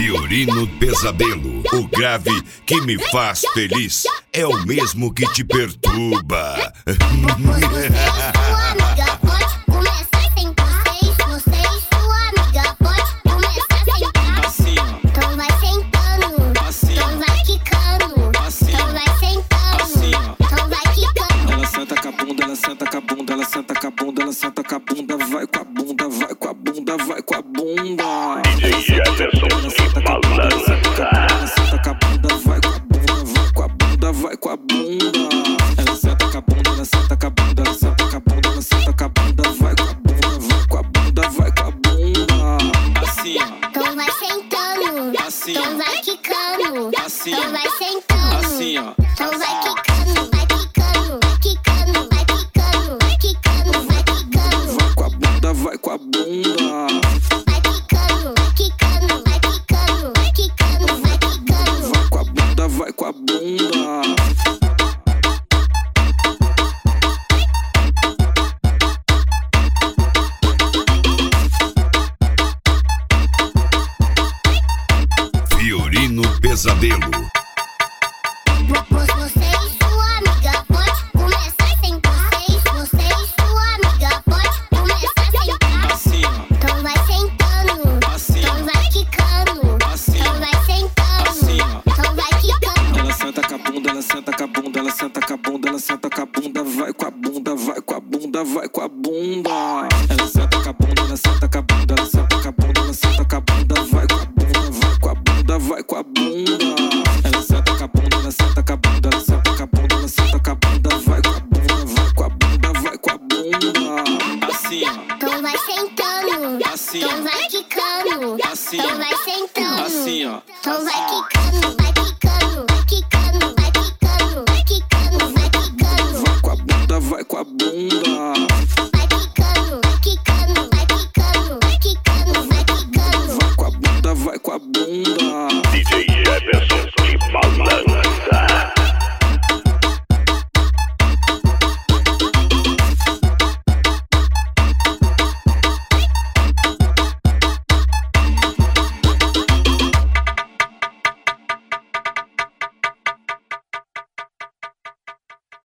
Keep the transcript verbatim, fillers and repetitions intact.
Fiorino Pesadelo, o grave que me faz feliz é o mesmo que te perturba. Senta com a bunda, ela senta com a bunda, ela senta com a bunda, vai com a bunda, vai com a bunda, vai com a bunda. D J Jefferson, malandro. Ela senta com a bunda, vai com a bunda, vai com a bunda, vai com a bunda. Ela senta com a bunda, ela senta com a bunda, ela senta com a bunda, ela senta com a bunda, vai com a bunda, vai com a bunda, vai com a bunda. Assim, ó. Então vai sentando, assim, então vai quicando, assim, então vai sentando, assim, ó. então vai quicando, vai quicando, vai quicando, vai quicando, vai quicando, vai quicando. Vai com a bunda, vai com a bunda. Vai quicando, vai quicando, vai quicando, vai quicando, vai quicando. Vai com a bunda, vai com a bunda. Fiorino Pesadelo. Você e sua amiga pode começar sem vocês. Você e sua amiga pode começar sem Assim, ó. então vai sentando, Assim, então vai quicando, assim, então vai sentando, assim, ó. então vai quicando. Ela senta com a bunda, ela senta com a bunda, ela senta com a bunda, ela senta com a bunda, vai com a bunda, vai com a bunda, vai com a bunda. Ela senta com a bunda, ela senta com a bunda, ela senta com a bunda, ela senta com a bunda, vai com a bunda, vai com a bunda, vai com a bunda. Ela senta com a bunda, ela senta com a bunda, ela senta com a bunda, ela senta com a bunda, vai com a bunda, vai com a bunda, vai com a bunda. Assim, ó. Então vai sentando, Assim, então vai quicando, assim, então vai sentando, assim, ó. então vai quicando, vai quicando, vai quicando, vai quicando, vai quicando, vai quicando. Vai com a bunda, vai com a bunda.